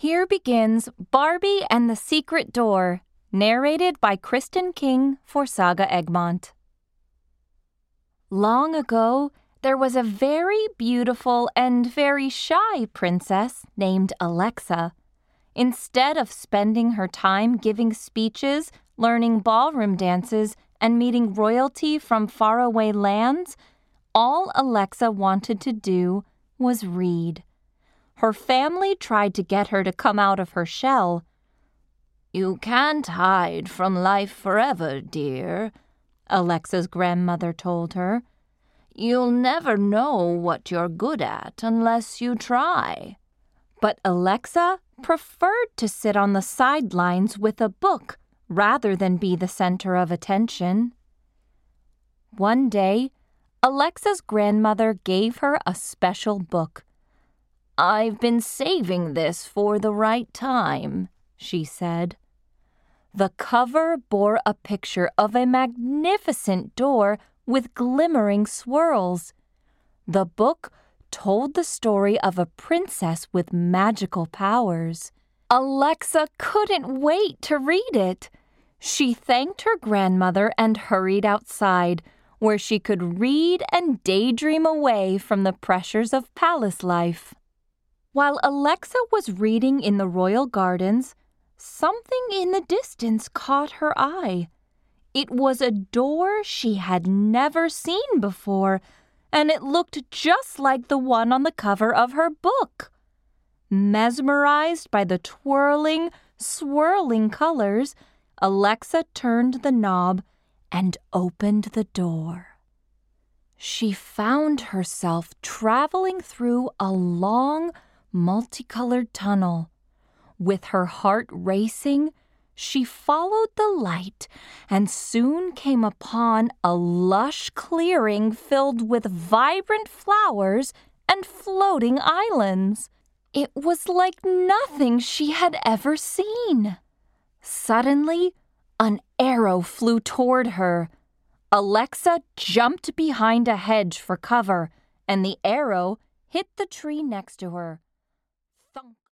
Here begins Barbie and the Secret Door, narrated by Kristen King for Saga Egmont. Long ago, there was a very beautiful and very shy princess named Alexa. Instead of spending her time giving speeches, learning ballroom dances, and meeting royalty from faraway lands, all Alexa wanted to do was read. Her family tried to get her to come out of her shell. "You can't hide from life forever, dear," Alexa's grandmother told her. "You'll never know what you're good at unless you try." But Alexa preferred to sit on the sidelines with a book rather than be the center of attention. One day, Alexa's grandmother gave her a special book. "I've been saving this for the right time," she said. The cover bore a picture of a magnificent door with glimmering swirls. The book told the story of a princess with magical powers. Alexa couldn't wait to read it. She thanked her grandmother and hurried outside, where she could read and daydream away from the pressures of palace life. While Alexa was reading in the royal gardens, something in the distance caught her eye. It was a door she had never seen before, and it looked just like the one on the cover of her book. Mesmerized by the twirling, swirling colors, Alexa turned the knob and opened the door. She found herself traveling through a long, multicolored tunnel. With her heart racing, she followed the light and soon came upon a lush clearing filled with vibrant flowers and floating islands. It was like nothing she had ever seen. Suddenly, an arrow flew toward her. Alexa jumped behind a hedge for cover, and the arrow hit the tree next to her. Thunk!